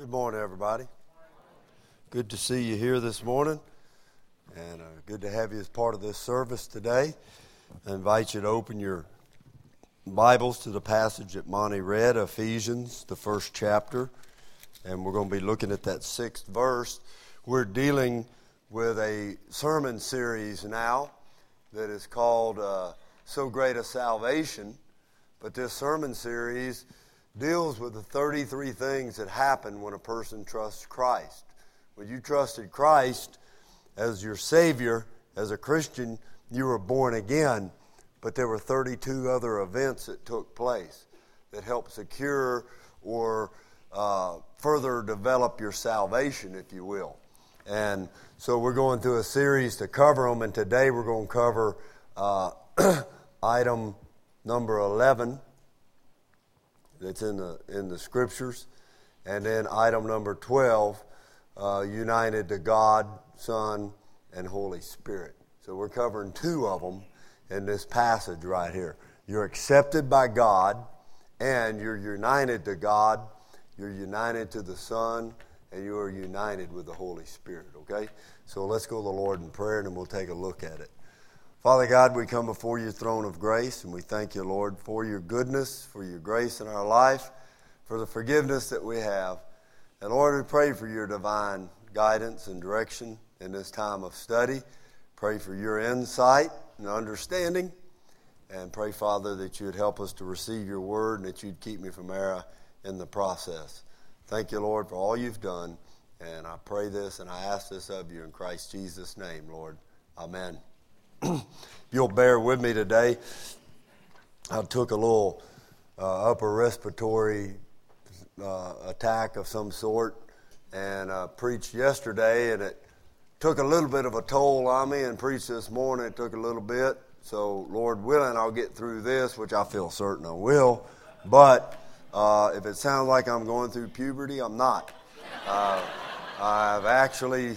Good morning, everybody. Good to see you here this morning, and good to have you as part of this service today. I invite you to open your Bibles to the passage that Monty read, Ephesians, the first chapter, and we're going to be looking at that 6th verse. We're dealing with a sermon series now that is called So Great a Salvation, but this sermon series deals with the 33 things that happen when a person trusts Christ. When you trusted Christ as your Savior, as a Christian, you were born again, but there were 32 other events that took place that helped secure or further develop your salvation, if you will. And so we're going through a series to cover them, and today we're going to cover item number 11. That's in the scriptures, and then item number 12, united to God, Son, and Holy Spirit. So we're covering 2 of them in this passage right here. You're accepted by God, and you're united to God, you're united to the Son, and you are united with the Holy Spirit, okay? So let's go to the Lord in prayer, and then we'll take a look at it. Father God, we come before your throne of grace, and we thank you, Lord, for your goodness, for your grace in our life, for the forgiveness that we have. And Lord, we pray for your divine guidance and direction in this time of study. Pray for your insight and understanding. And pray, Father, that you would help us to receive your word and that you'd keep me from error in the process. Thank you, Lord, for all you've done. And I pray this and I ask this of you in Christ Jesus' name, Lord. Amen. If you'll bear with me today, I took a little upper respiratory attack of some sort and preached yesterday, and it took a little bit of a toll on me, and preached this morning. It took a little bit. So, Lord willing, I'll get through this, which I feel certain I will. But if it sounds like I'm going through puberty, I'm not. I've actually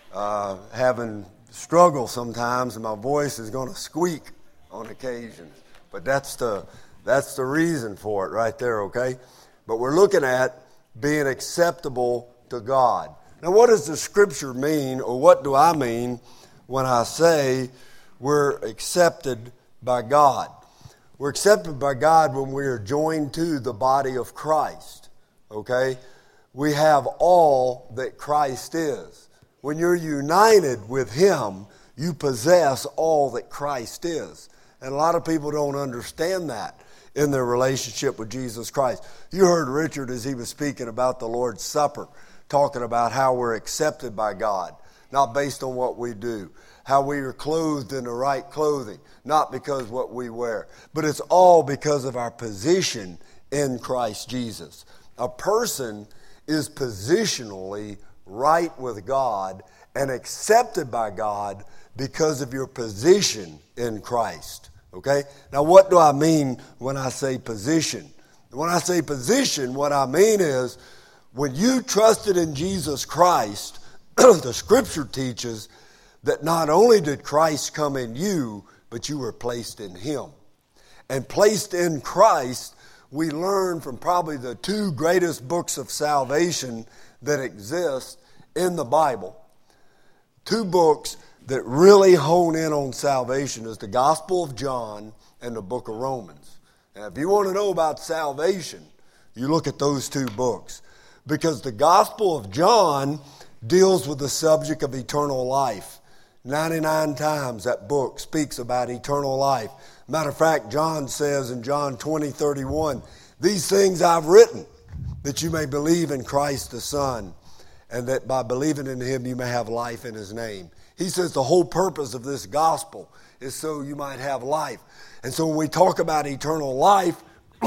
having struggle sometimes, and my voice is going to squeak on occasion. But that's the reason for it right there, okay? But we're looking at being acceptable to God. Now, what does the scripture mean, or what do I mean when I say we're accepted by God? We're accepted by God when we are joined to the body of Christ, okay? We have all that Christ is. When you're united with him, you possess all that Christ is. And a lot of people don't understand that in their relationship with Jesus Christ. You heard Richard as he was speaking about the Lord's Supper, talking about how we're accepted by God, not based on what we do, how we are clothed in the right clothing, not because what we wear, but it's all because of our position in Christ Jesus. A person is positionally right with God and accepted by God because of your position in Christ. Okay? Now, what do I mean when I say position? When I say position, what I mean is when you trusted in Jesus Christ, the scripture teaches that not only did Christ come in you, but you were placed in him. And placed in Christ, we learn from probably the 2 greatest books of salvation that exist in the Bible. 2 books that really hone in on salvation is the Gospel of John and the book of Romans. Now, if you want to know about salvation, you look at those 2 books, because the Gospel of John deals with the subject of eternal life. 99 times that book speaks about eternal life. Matter of fact, John says in John 20:31, "These things I've written, that you may believe in Christ the Son, and that by believing in him you may have life in his name." He says the whole purpose of this gospel is so you might have life. And so when we talk about eternal life,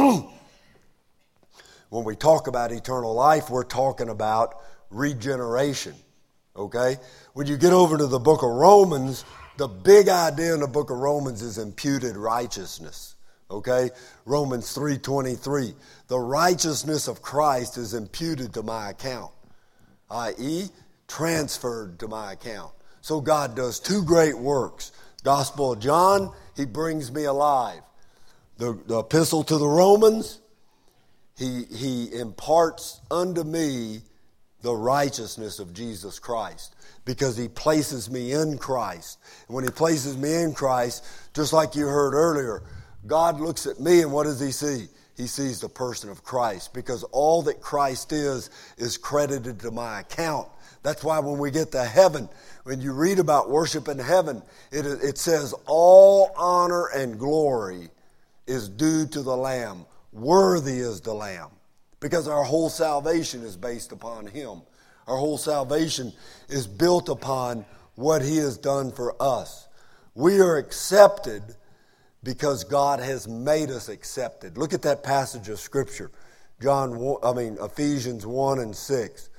we're talking about regeneration. Okay? When you get over to the book of Romans, the big idea in the book of Romans is imputed righteousness. Okay? Romans 3:23. The righteousness of Christ is imputed to my account, i.e., transferred to my account. So God does 2 great works. Gospel of John, he brings me alive. The epistle to the Romans, he imparts unto me the righteousness of Jesus Christ, because he places me in Christ. And when he places me in Christ, just like you heard earlier, God looks at me and what does he see? He sees the person of Christ, because all that Christ is credited to my account. That's why when we get to heaven, when you read about worship in heaven, it says all honor and glory is due to the Lamb. Worthy is the Lamb. Because our whole salvation is based upon him. Our whole salvation is built upon what he has done for us. We are accepted because God has made us accepted. Look at that passage of Scripture. Ephesians 1 and 6.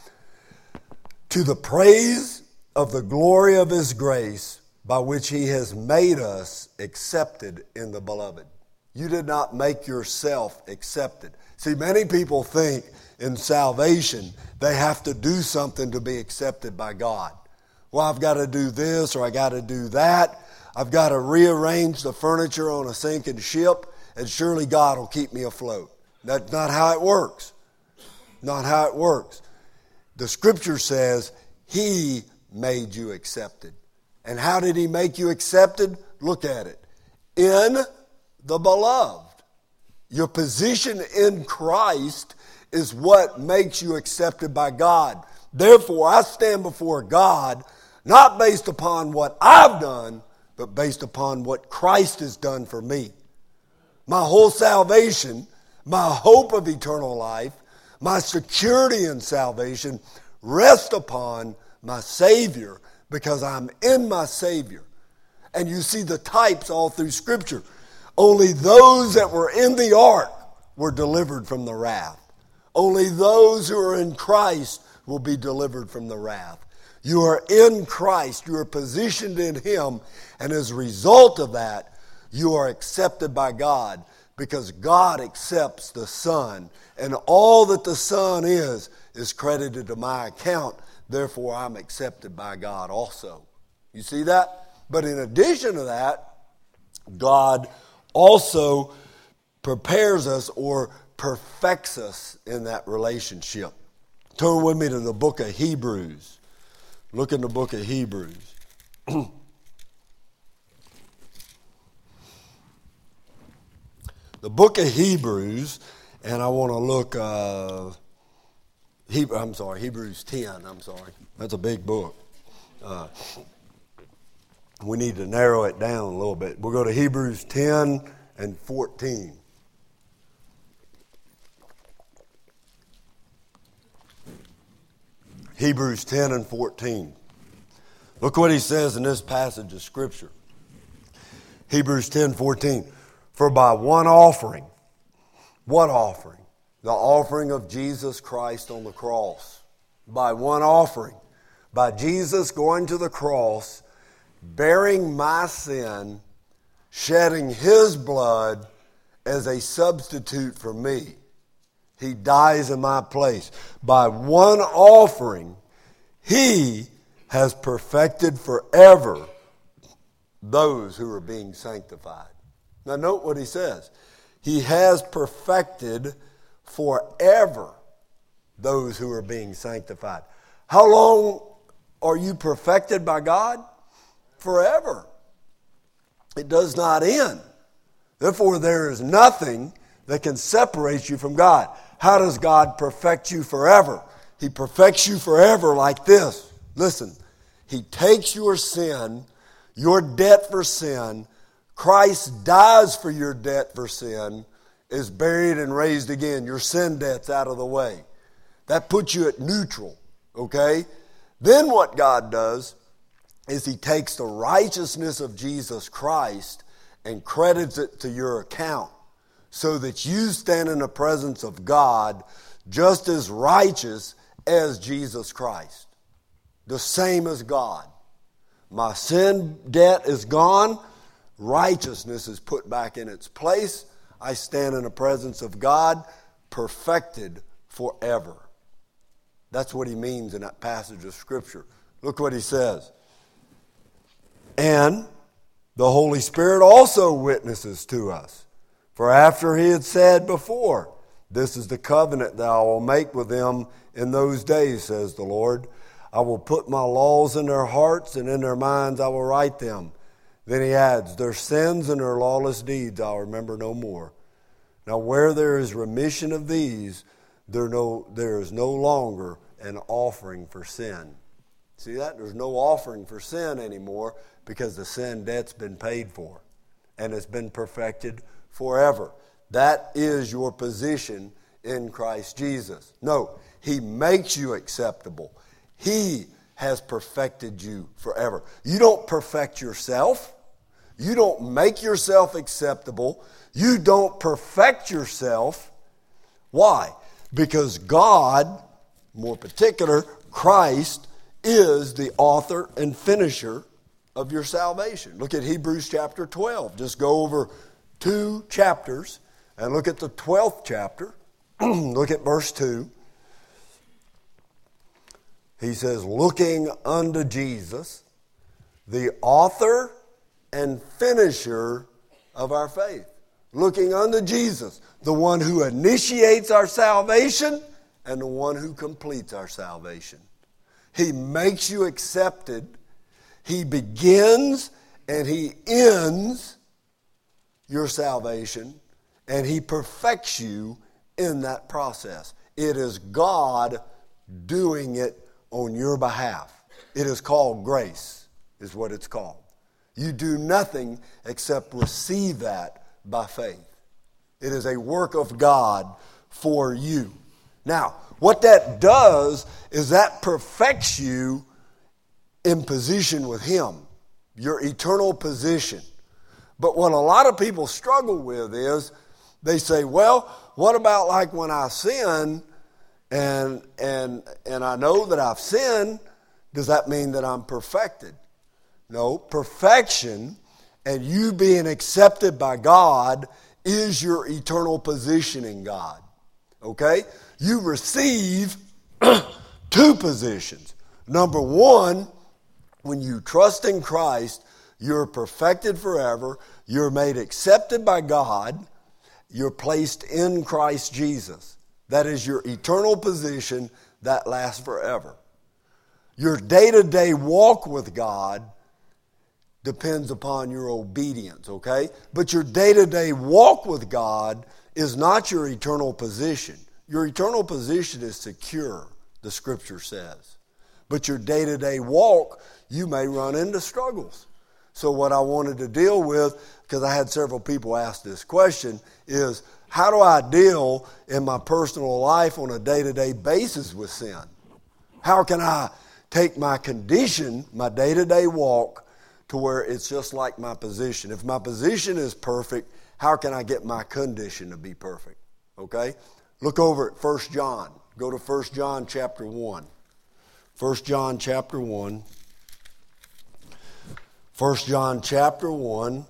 To the praise of the glory of his grace, by which he has made us accepted in the beloved. You did not make yourself accepted. See, many people think in salvation they have to do something to be accepted by God. Well, I've got to do this or I got to do that. I've got to rearrange the furniture on a sinking ship, and surely God will keep me afloat. That's not how it works. Not how it works. The Scripture says he made you accepted. And how did he make you accepted? Look at it. In the beloved. Your position in Christ is what makes you accepted by God. Therefore, I stand before God not based upon what I've done, but based upon what Christ has done for me. My whole salvation, my hope of eternal life, my security in salvation rest upon my Savior, because I'm in my Savior. And you see the types all through Scripture. Only those that were in the ark were delivered from the wrath. Only those who are in Christ will be delivered from the wrath. You are in Christ. You are positioned in him. And as a result of that, you are accepted by God, because God accepts the Son. And all that the Son is credited to my account. Therefore, I'm accepted by God also. You see that? But in addition to that, God also prepares us or perfects us in that relationship. Turn with me to the book of Hebrews. Look in the book of Hebrews. The book of Hebrews, and I want to look, Hebrews 10, That's a big book. We need to narrow it down a little bit. We'll go to Hebrews 10 and 14. Hebrews 10 and 14. Look what he says in this passage of Scripture. Hebrews 10:14. For by one offering, what offering? The offering of Jesus Christ on the cross. By one offering, by Jesus going to the cross, bearing my sin, shedding his blood as a substitute for me. He dies in my place. By one offering, he has perfected forever those who are being sanctified. Now note what he says. He has perfected forever those who are being sanctified. How long are you perfected by God? Forever. It does not end. Therefore, there is nothing that can separate you from God. How does God perfect you forever? He perfects you forever like this. Listen, he takes your sin, your debt for sin. Christ dies for your debt for sin, is buried and raised again. Your sin debt's out of the way. That puts you at neutral, okay? Then what God does is he takes the righteousness of Jesus Christ and credits it to your account, so that you stand in the presence of God just as righteous as Jesus Christ. The same as God. My sin debt is gone. Righteousness is put back in its place. I stand in the presence of God, perfected forever. That's what he means in that passage of Scripture. Look what he says. And the Holy Spirit also witnesses to us. For after he had said before, This is the covenant that I will make with them in those days, says the Lord. I will put my laws in their hearts, and in their minds I will write them. Then he adds, their sins and their lawless deeds I'll remember no more. Now where there is remission of these, there is no longer an offering for sin. See that? There's no offering for sin anymore because the sin debt's been paid for and it's been perfected forever. That is your position in Christ Jesus. No, he makes you acceptable. He has perfected you forever. You don't perfect yourself. You don't make yourself acceptable. You don't perfect yourself. Why? Because God, more particular, Christ, is the author and finisher of your salvation. Look at Hebrews chapter 12. Just go over 2 chapters and look at the 12th chapter. Look at verse 2. He says, looking unto Jesus, the author and finisher of our faith. Looking unto Jesus, the one who initiates our salvation and the one who completes our salvation. He makes you accepted. He begins and he ends your salvation, and he perfects you in that process. It is God doing it on your behalf. It is called grace, is what it's called. You do nothing except receive that by faith. It is a work of God for you. Now, what that does is that perfects you in position with him, your eternal position. But what a lot of people struggle with is they say, well, what about like when I sin and I know that I've sinned, does that mean that I'm perfected? No, perfection and you being accepted by God is your eternal position in God. Okay? You receive 2 positions. Number 1, when you trust in Christ, you're perfected forever. You're made accepted by God. You're placed in Christ Jesus. That is your eternal position that lasts forever. Your day-to-day walk with God depends upon your obedience, okay? But your day-to-day walk with God is not your eternal position. Your eternal position is secure, the Scripture says. But your day-to-day walk, you may run into struggles. So what I wanted to deal with, because I had several people ask this question, is how do I deal in my personal life on a day-to-day basis with sin? How can I take my condition, my day-to-day walk, to where it's just like my position? If my position is perfect, how can I get my condition to be perfect? Okay? Look over at 1 John. Go to 1 John chapter 1. 1 John chapter 1. 1 John chapter 1.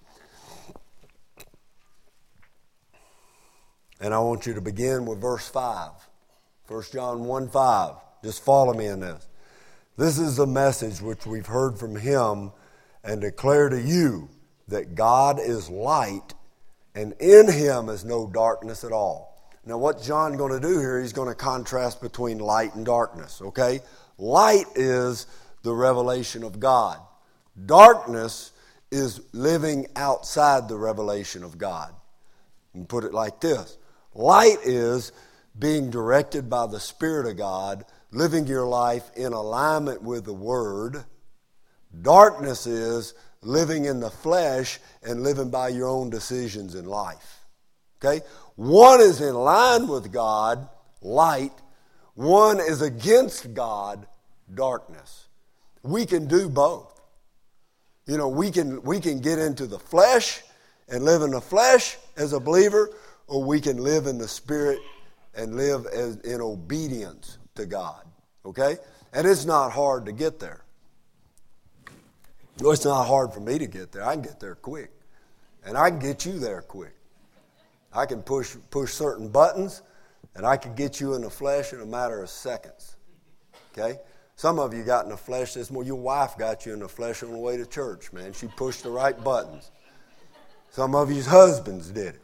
And I want you to begin with verse 5. 1 John 1:5. Just follow me in this. This is the message which we've heard from him and declare to you, that God is light, and in him is no darkness at all. Now what John's going to do here, he's going to contrast between light and darkness, okay? Light is the revelation of God. Darkness is living outside the revelation of God. And put it like this. Light is being directed by the Spirit of God, living your life in alignment with the Word. Darkness is living in the flesh and living by your own decisions in life. Okay? One is in line with God, light. One is against God, darkness. We can do both. You know, we can get into the flesh and live in the flesh as a believer, or we can live in the Spirit and live in obedience to God. Okay? And it's not hard to get there. It's not hard for me to get there. I can get there quick. And I can get you there quick. I can push certain buttons, and I can get you in the flesh in a matter of seconds. Okay? Some of you got in the flesh this morning. Your wife got you in the flesh on the way to church, man. She pushed the right buttons. Some of you's husbands did it.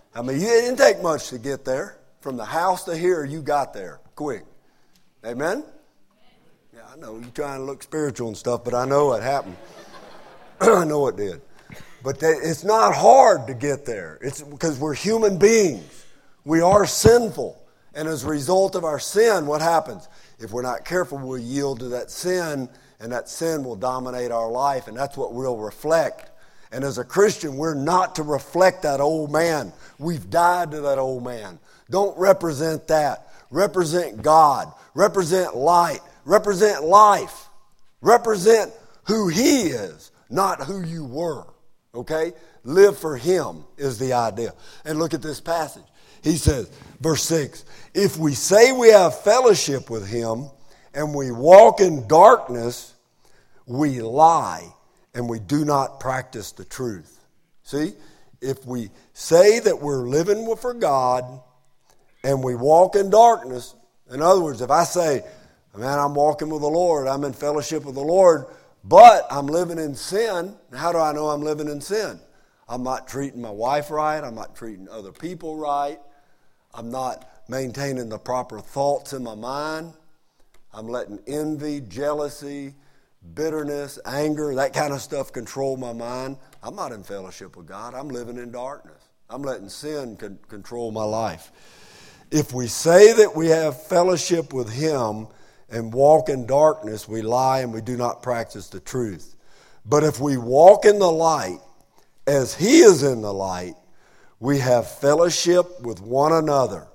I mean, it didn't take much to get there. From the house to here, you got there quick. Amen? Yeah, I know you're trying to look spiritual and stuff, but I know it happened. I know it did. But it's not hard to get there. It's because we're human beings. We are sinful. And as a result of our sin, what happens? If we're not careful, we'll yield to that sin, and that sin will dominate our life, and that's what we'll reflect. And as a Christian, we're not to reflect that old man. We've died to that old man. Don't represent that. Represent God. Represent light. Represent life. Represent who He is, not who you were. Okay? Live for Him is the idea. And look at this passage. He says, verse 6, if we say we have fellowship with Him and we walk in darkness, we lie and we do not practice the truth. See? If we say that we're living for God and we walk in darkness, in other words, if I say, man, I'm walking with the Lord, I'm in fellowship with the Lord, but I'm living in sin, how do I know I'm living in sin? I'm not treating my wife right, I'm not treating other people right, I'm not maintaining the proper thoughts in my mind, I'm letting envy, jealousy, bitterness, anger, that kind of stuff control my mind. I'm not in fellowship with God. I'm living in darkness. I'm letting sin control my life. If we say that we have fellowship with Him and walk in darkness, we lie and we do not practice the truth. But if we walk in the light as He is in the light, we have fellowship with one another.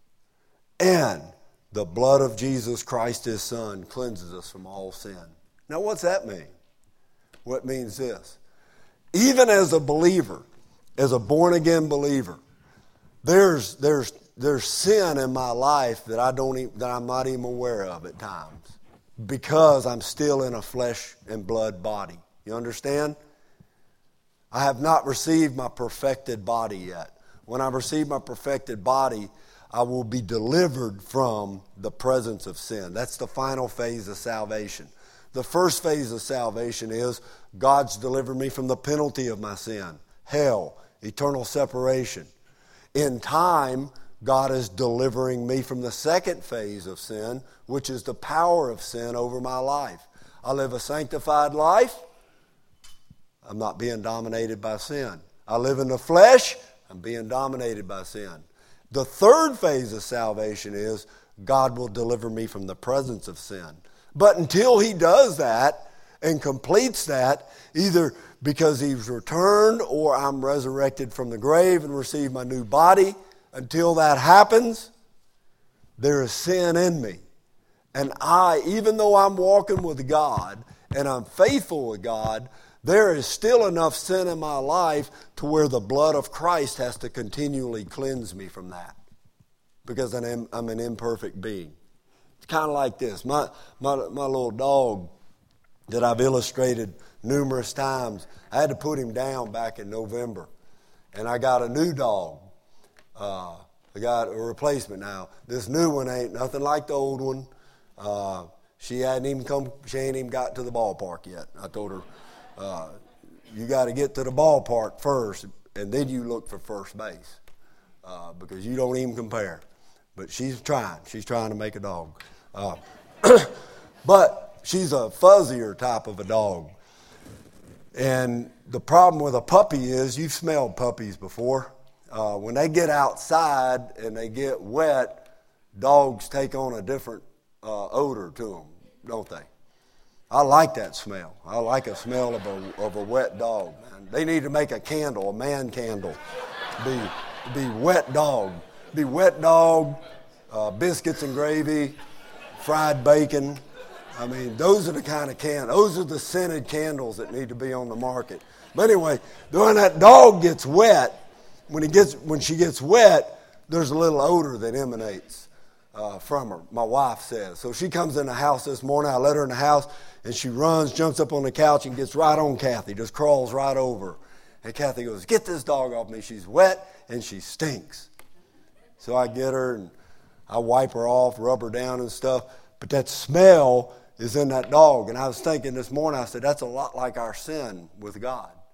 And the blood of Jesus Christ, His Son, cleanses us from all sin. Now, what's that mean? What means this? Even as a believer, as a born-again believer, there's sin in my life that I'm not even aware of at times because I'm still in a flesh and blood body. You understand? I have not received my perfected body yet. When I receive my perfected body, I will be delivered from the presence of sin. That's the final phase of salvation. The first phase of salvation is God's delivered me from the penalty of my sin, hell, eternal separation. In time, God is delivering me from the second phase of sin, which is the power of sin over my life. I live a sanctified life. I'm not being dominated by sin. I live in the flesh. I'm being dominated by sin. The third phase of salvation is God will deliver me from the presence of sin. But until He does that and completes that, either because He's returned or I'm resurrected from the grave and receive my new body, until that happens, there is sin in me. And even though I'm walking with God and I'm faithful with God, there is still enough sin in my life to where the blood of Christ has to continually cleanse me from that. Because I'm an imperfect being. It's kind of like this. My little dog that I've illustrated numerous times, I had to put him down back in November. And I got a new dog. I got a replacement now. This new one ain't nothing like the old one. She ain't even got to the ballpark yet. I told her, you got to get to the ballpark first, and then you look for first base. Because you don't even compare. But she's trying. She's trying to make a dog. But she's a fuzzier type of a dog. And the problem with a puppy is, you've smelled puppies before. When they get outside and they get wet, dogs take on a different odor to them, don't they? I like that smell. I like a smell of a wet dog. Man. They need to make a candle, a man candle. Be wet dog. Be wet dog, biscuits and gravy, fried bacon. I mean, those are the kind of candles. Those are the scented candles that need to be on the market. But anyway, when that dog gets wet, when she gets wet, there's a little odor that emanates from her, my wife says. So she comes in the house this morning. I let her in the house, and she runs, jumps up on the couch, and gets right on Kathy, just crawls right over. And Kathy goes, "Get this dog off me. She's wet, and she stinks." So I get her, and I wipe her off, rub her down and stuff. But that smell is in that dog. And I was thinking this morning, I said, that's a lot like our sin with God.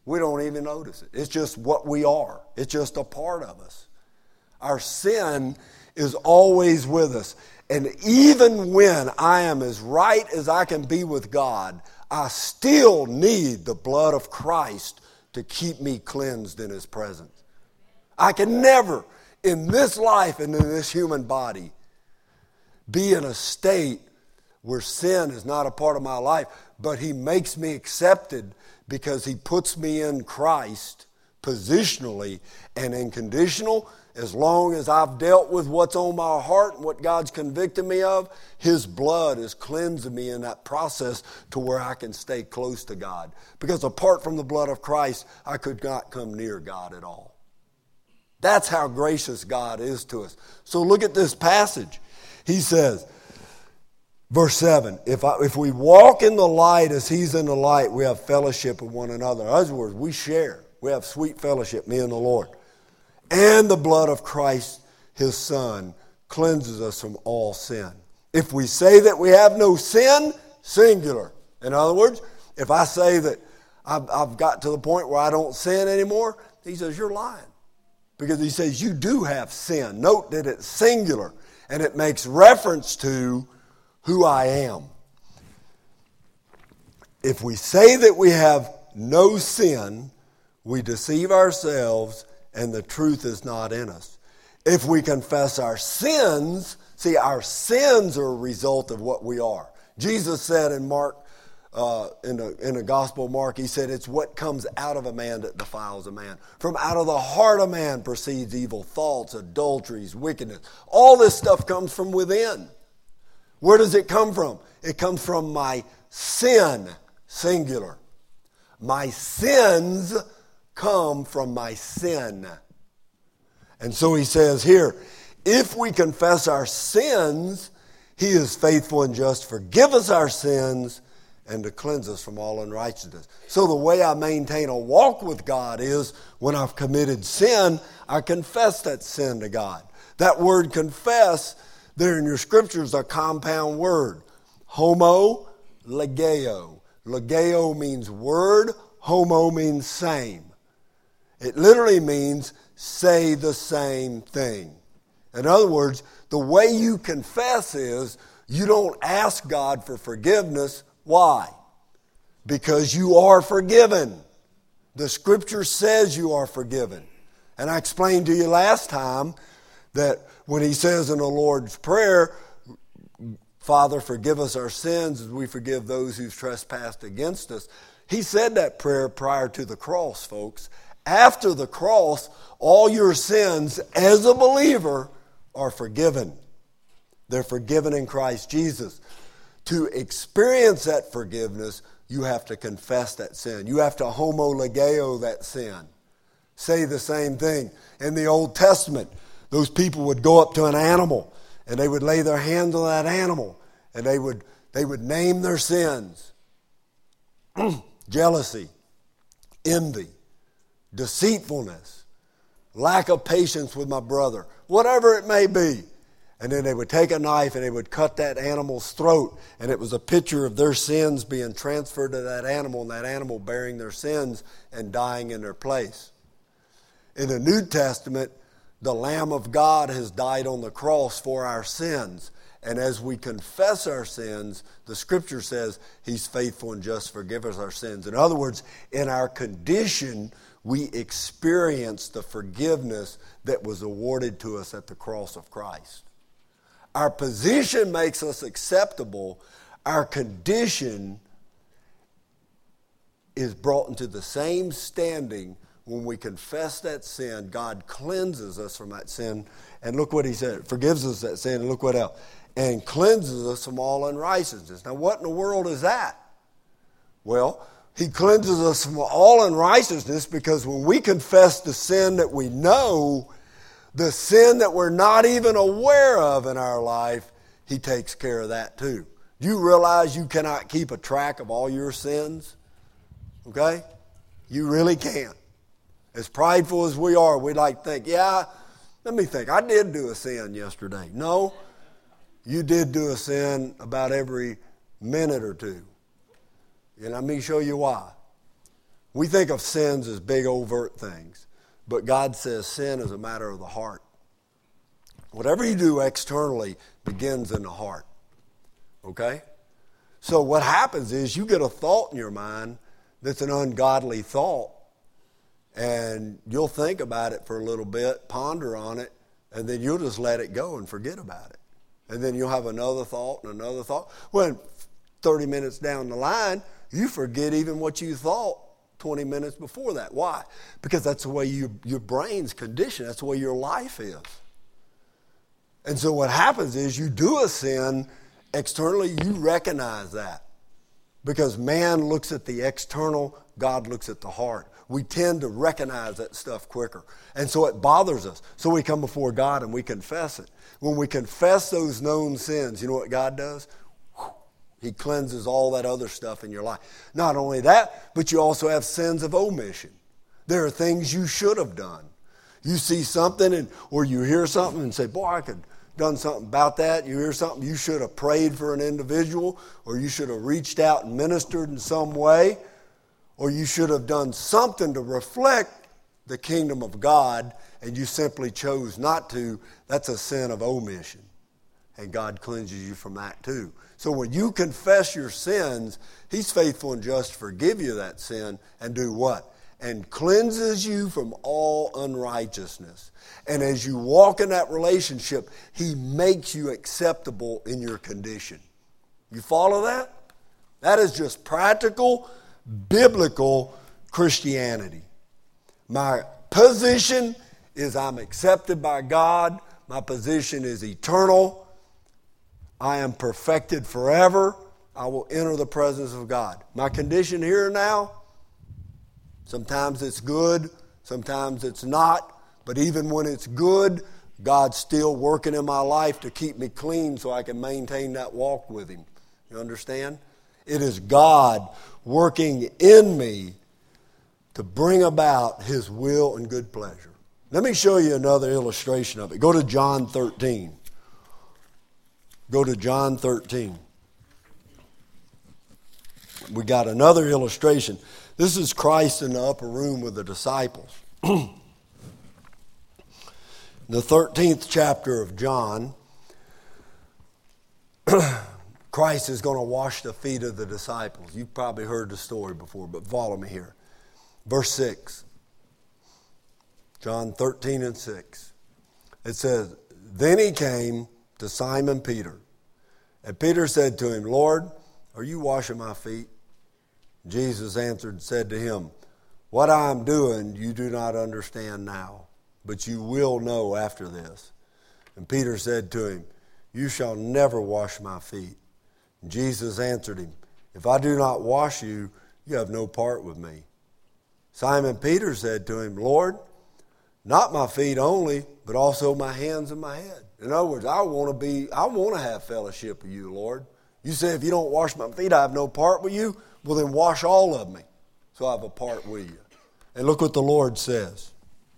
We don't even notice it. It's just what we are. It's just a part of us. Our sin is always with us. And even when I am as right as I can be with God, I still need the blood of Christ to keep me cleansed in His presence. I can never, in this life and in this human body, be in a state where sin is not a part of my life, but He makes me accepted because He puts me in Christ positionally and in conditional. As long as I've dealt with what's on my heart and what God's convicted me of, His blood is cleansing me in that process to where I can stay close to God. Because apart from the blood of Christ, I could not come near God at all. That's how gracious God is to us. So look at this passage. He says, verse 7, if we walk in the light as He's in the light, we have fellowship with one another. In other words, we share. We have sweet fellowship, me and the Lord. And the blood of Christ, His Son, cleanses us from all sin. If we say that we have no sin, singular. In other words, if I say that I've got to the point where I don't sin anymore, He says, you're lying. Because He says, you do have sin. Note that it's singular. And it makes reference to who I am. If we say that we have no sin, we deceive ourselves and the truth is not in us. If we confess our sins, see, our sins are a result of what we are. Jesus said in Mark, in the Gospel of Mark, He said, it's what comes out of a man that defiles a man. From out of the heart of man proceeds evil thoughts, adulteries, wickedness. All this stuff comes from within. Where does it come from? It comes from my sin, singular. My sins come from my sin. And so He says here, if we confess our sins, He is faithful and just to forgive us our sins and to cleanse us from all unrighteousness. So the way I maintain a walk with God is when I've committed sin, I confess that sin to God. That word confess there in your scriptures is a compound word. Homo, legeo. Legeo means word, homo means same. It literally means say the same thing. In other words, the way you confess is you don't ask God for forgiveness. Why? Because you are forgiven. The Scripture says you are forgiven. And I explained to you last time that when He says in the Lord's Prayer, Father, forgive us our sins as we forgive those who've trespassed against us. He said that prayer prior to the cross, folks. After the cross, all your sins as a believer are forgiven. They're forgiven in Christ Jesus. To experience that forgiveness, you have to confess that sin. You have to homologeo that sin. Say the same thing. In the Old Testament, those people would go up to an animal and they would lay their hands on that animal and they would name their sins. Jealousy, envy, deceitfulness, lack of patience with my brother, whatever it may be. And then they would take a knife and they would cut that animal's throat. And it was a picture of their sins being transferred to that animal and that animal bearing their sins and dying in their place. In the New Testament, the Lamb of God has died on the cross for our sins. And as we confess our sins, the Scripture says He's faithful and just to forgive us our sins. In other words, in our condition, we experience the forgiveness that was awarded to us at the cross of Christ. Our position makes us acceptable. Our condition is brought into the same standing when we confess that sin. God cleanses us from that sin. And look what He said. Forgives us that sin. And look what else. And cleanses us from all unrighteousness. Now what in the world is that? Well, He cleanses us from all unrighteousness because when we confess the sin that we know, the sin that we're not even aware of in our life, He takes care of that too. Do you realize you cannot keep a track of all your sins? Okay? You really can't. As prideful as we are, we like to think, yeah, let me think. I did do a sin yesterday. No, you did do a sin about every minute or two. And let me show you why. We think of sins as big overt things, but God says sin is a matter of the heart. Whatever you do externally begins in the heart. Okay? So what happens is you get a thought in your mind that's an ungodly thought, and you'll think about it for a little bit, ponder on it, and then you'll just let it go and forget about it. And then you'll have another thought and another thought. Well, 30 minutes down the line, you forget even what you thought 20 minutes before that. Why? Because that's the way your brain's conditioned. That's the way your life is. And so what happens is you do a sin externally, you recognize that. Because man looks at the external, God looks at the heart. We tend to recognize that stuff quicker. And so it bothers us. So we come before God and we confess it. When we confess those known sins, you know what God does? He cleanses all that other stuff in your life. Not only that, but you also have sins of omission. There are things you should have done. You see something or you hear something and say, boy, I could have done something about that. You hear something, you should have prayed for an individual, or you should have reached out and ministered in some way, or you should have done something to reflect the kingdom of God, and you simply chose not to. That's a sin of omission. And God cleanses you from that too. So when you confess your sins, He's faithful and just to forgive you that sin and do what? And cleanses you from all unrighteousness. And as you walk in that relationship, He makes you acceptable in your condition. You follow that? That is just practical, biblical Christianity. My position is I'm accepted by God. My position is eternal. I am perfected forever. I will enter the presence of God. My condition here and now, sometimes it's good, sometimes it's not. But even when it's good, God's still working in my life to keep me clean so I can maintain that walk with Him. You understand? It is God working in me to bring about His will and good pleasure. Let me show you another illustration of it. Go to John 13. Go to John 13. We got another illustration. This is Christ in the upper room with the disciples. The 13th chapter of John, Christ is going to wash the feet of the disciples. You've probably heard the story before, but follow me here. Verse 6. John 13 and 6. It says, Then He came to Simon Peter. And Peter said to Him, Lord, are you washing my feet? Jesus answered and said to him, What I am doing you do not understand now, but you will know after this. And Peter said to him, You shall never wash my feet. And Jesus answered him, If I do not wash you, you have no part with me. Simon Peter said to him, Lord, not my feet only, but also my hands and my head. In other words, I want to have fellowship with you, Lord. You say if you don't wash my feet, I have no part with you. Well, then wash all of me, so I have a part with you. And look what the Lord says.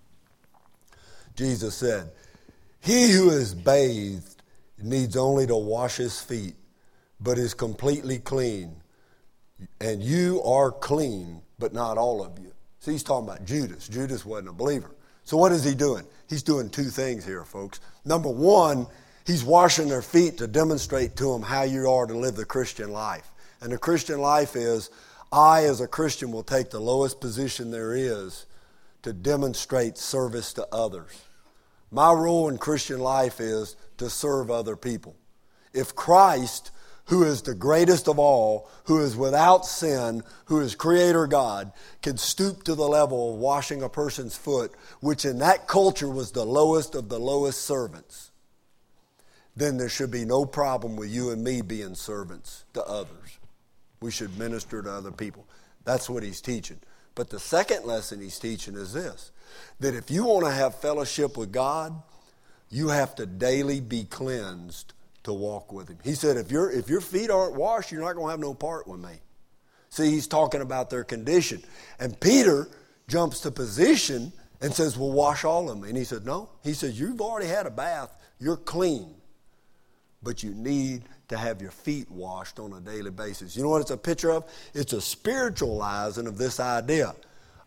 Jesus said, He who is bathed needs only to wash his feet, but is completely clean. And you are clean, but not all of you. See, he's talking about Judas. Judas wasn't a believer. So what is he doing? He's doing two things here, folks. Number one, he's washing their feet to demonstrate to them how you are to live the Christian life. And the Christian life is, I as a Christian will take the lowest position there is to demonstrate service to others. My role in Christian life is to serve other people. If Christ, who is the greatest of all, who is without sin, who is Creator God, can stoop to the level of washing a person's foot, which in that culture was the lowest of the lowest servants, then there should be no problem with you and me being servants to others. We should minister to other people. That's what he's teaching. But the second lesson he's teaching is this, that if you want to have fellowship with God, you have to daily be cleansed to walk with him. He said, if your feet aren't washed, you're not going to have no part with me. See, he's talking about their condition. And Peter jumps to position and says, well, wash all of me. And he said, no. He says, you've already had a bath. You're clean. But you need to have your feet washed on a daily basis. You know what it's a picture of? It's a spiritualizing of this idea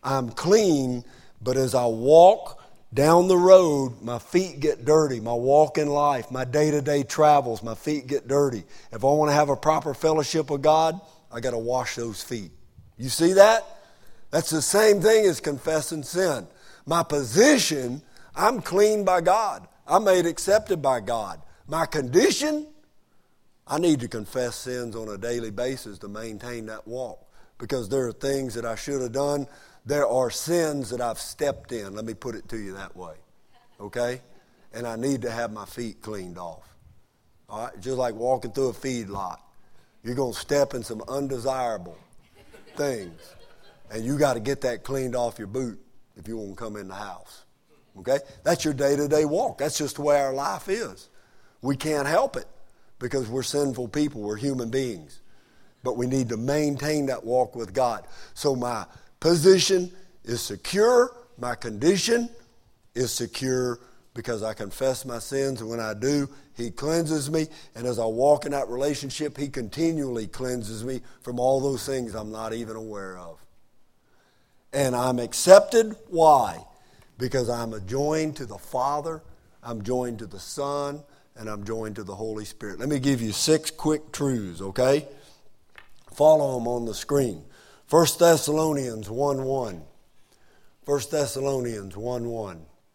I'm clean, but as I walk down the road, my feet get dirty. My walk in life, my day-to-day travels, my feet get dirty. If I want to have a proper fellowship with God, I got to wash those feet. You see that? That's the same thing as confessing sin. My position, I'm clean by God. I'm made accepted by God. My condition, I need to confess sins on a daily basis to maintain that walk, because there are things that I should have done. There are sins that I've stepped in. Let me put it to you that way. Okay? And I need to have my feet cleaned off. All right? Just like walking through a feedlot. You're going to step in some undesirable things. And you got to get that cleaned off your boot if you want to come in the house. Okay? That's your day-to-day walk. That's just the way our life is. We can't help it because we're sinful people. We're human beings. But we need to maintain that walk with God. So my position is secure. My condition is secure because I confess my sins. And when I do, He cleanses me. And as I walk in that relationship, He continually cleanses me from all those things I'm not even aware of. And I'm accepted. Why? Because I'm joined to the Father, I'm joined to the Son, and I'm joined to the Holy Spirit. Let me give you 6 quick truths, okay? Follow them on the screen. 1 Thessalonians 1:1. 1 Thessalonians 1:1.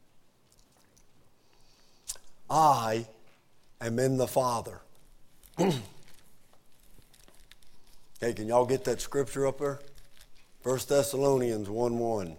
I am in the Father. Hey, can y'all get that scripture up there? 1 Thessalonians 1:1.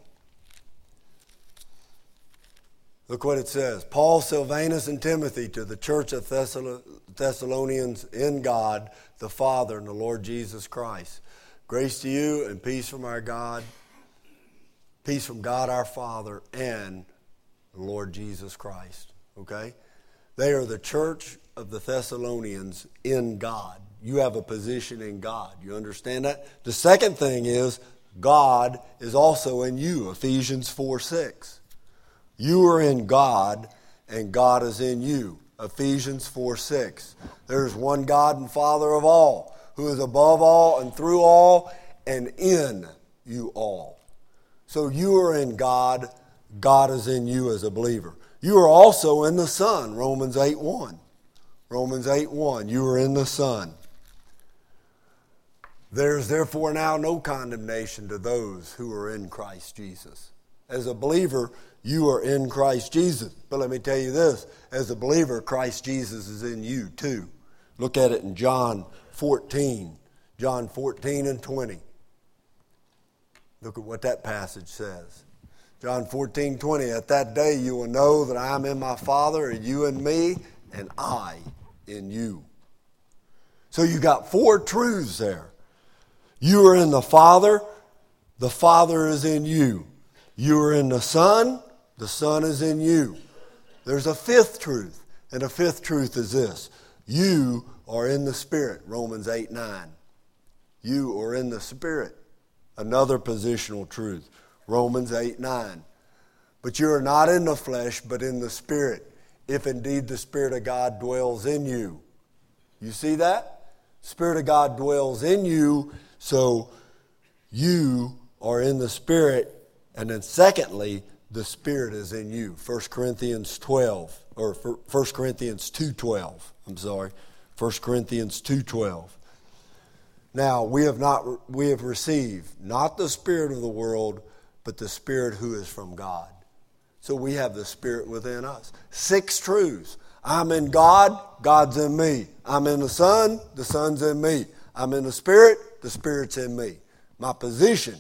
Look what it says. Paul, Silvanus, and Timothy to the church of Thessalonians in God, the Father, and the Lord Jesus Christ. Grace to you and peace from our God, peace from God our Father and the Lord Jesus Christ. Okay? They are the church of the Thessalonians in God. You have a position in God. You understand that? The second thing is God is also in you. Ephesians 4:6. You are in God, and God is in you. Ephesians 4:6. There's one God and Father of all, who is above all and through all and in you all. So you are in God. God is in you as a believer. You are also in the Son. Romans 8:1. Romans 8:1. You are in the Son. There is therefore now no condemnation to those who are in Christ Jesus. As a believer, you are in Christ Jesus. But let me tell you this, as a believer, Christ Jesus is in you too. Look at it in John 14. John 14 and 20. Look at what that passage says. John 14:20. At that day you will know that I am in my Father, and you in me, and I in you. So you got 4 truths there. You are in the Father is in you. You are in the Son is in you. There's a 5th truth, and the 5th truth is this. You are in the Spirit, Romans 8:9. You are in the Spirit. Another positional truth, Romans 8:9. But you are not in the flesh, but in the Spirit, if indeed the Spirit of God dwells in you. You see that? Spirit of God dwells in you, so you are in the Spirit. And then secondly, the Spirit is in you. 1 Corinthians 12, or 1 Corinthians 2:12. I'm sorry. 1 Corinthians 2:12. Now, we have received not the spirit of the world, but the Spirit who is from God. So we have the Spirit within us. 6 truths. I'm in God, God's in me. I'm in the Son's in me. I'm in the Spirit's in me. My position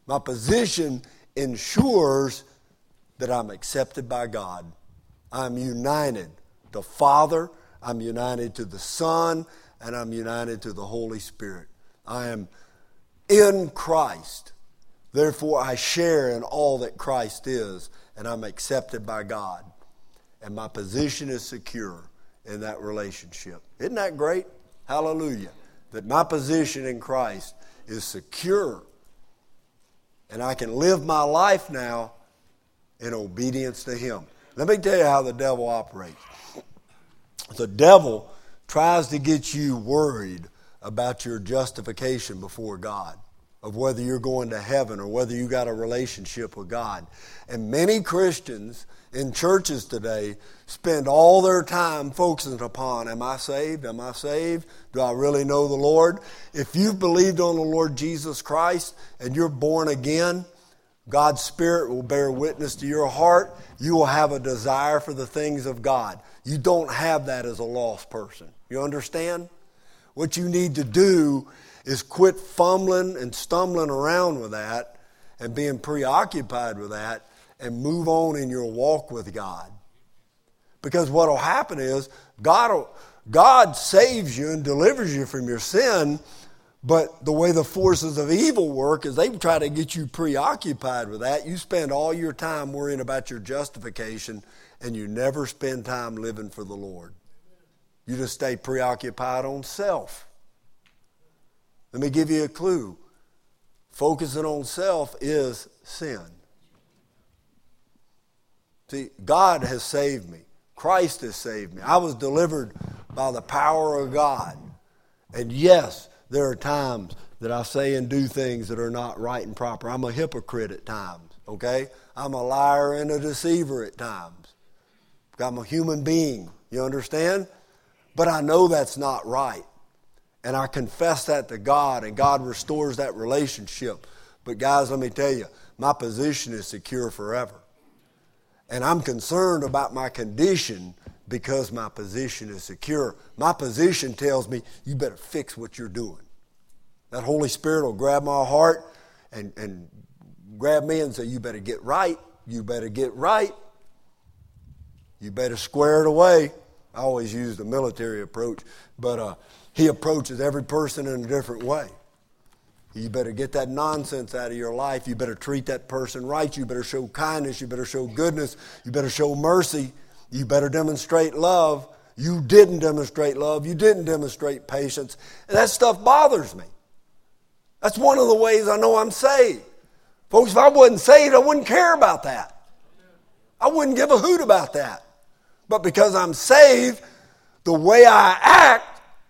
ensures that I'm accepted by God. I'm united to the Father, I'm united to the Son, and I'm united to the Holy Spirit. I am in Christ. Therefore, I share in all that Christ is, and I'm accepted by God. And my position is secure in that relationship. Isn't that great? Hallelujah. That my position in Christ is secure. And I can live my life now in obedience to Him. Let me tell you how the devil operates. The devil tries to get you worried about your justification before God. of whether you're going to heaven or whether you got a relationship with God. And many Christians in churches today spend all their time focusing upon, am I saved? Am I saved? Do I really know the Lord? If you've believed on the Lord Jesus Christ and you're born again, God's Spirit will bear witness to your heart. You will have a desire for the things of God. You don't have that as a lost person. You understand? What you need to do is quit fumbling and stumbling around with that and being preoccupied with that and move on in your walk with God. Because what will happen is God saves you and delivers you from your sin, but the way the forces of evil work is they try to get you preoccupied with that. You spend all your time worrying about your justification and you never spend time living for the Lord. You just stay preoccupied on self. Let me give you a clue. Focusing on self is sin. See, God has saved me. Christ has saved me. I was delivered by the power of God. And yes, there are times that I say and do things that are not right and proper. I'm a hypocrite at times, okay? I'm a liar and a deceiver at times. I'm a human being, you understand? But I know that's not right. And I confess that to God, and God restores that relationship. But guys, let me tell you, my position is secure forever. And I'm concerned about my condition because my position is secure. My position tells me, you better fix what you're doing. That Holy Spirit will grab my heart and grab me and say, you better get right. You better get right. You better square it away. I always use the military approach, but he approaches every person in a different way. You better get that nonsense out of your life. You better treat that person right. You better show kindness. You better show goodness. You better show mercy. You better demonstrate love. You didn't demonstrate love. You didn't demonstrate patience. And that stuff bothers me. That's one of the ways I know I'm saved. Folks, if I wasn't saved, I wouldn't care about that. I wouldn't give a hoot about that. But because I'm saved, the way I act,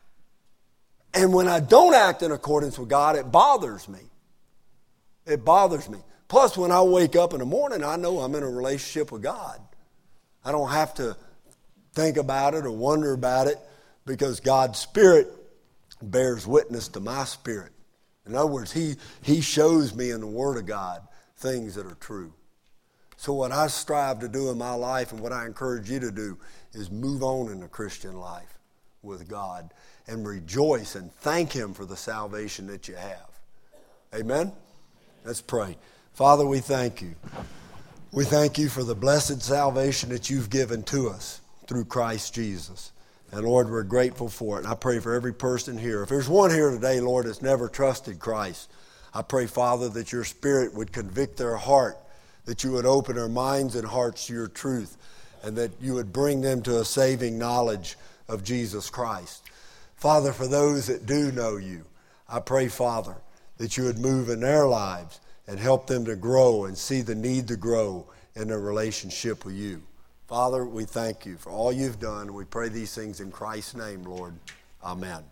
and when I don't act in accordance with God, it bothers me. It bothers me. Plus, when I wake up in the morning, I know I'm in a relationship with God. I don't have to think about it or wonder about it because God's Spirit bears witness to my spirit. In other words, He shows me in the Word of God things that are true. So what I strive to do in my life and what I encourage you to do is move on in the Christian life with God and rejoice and thank Him for the salvation that you have. Amen? Let's pray. Father, we thank you. We thank you for the blessed salvation that you've given to us through Christ Jesus. And Lord, we're grateful for it. And I pray for every person here. If there's one here today, Lord, that's never trusted Christ, I pray, Father, that your Spirit would convict their heart, that you would open their minds and hearts to your truth, and that you would bring them to a saving knowledge of Jesus Christ. Father, for those that do know you, I pray, Father, that you would move in their lives and help them to grow and see the need to grow in their relationship with you. Father, we thank you for all you've done. We pray these things in Christ's name, Lord. Amen.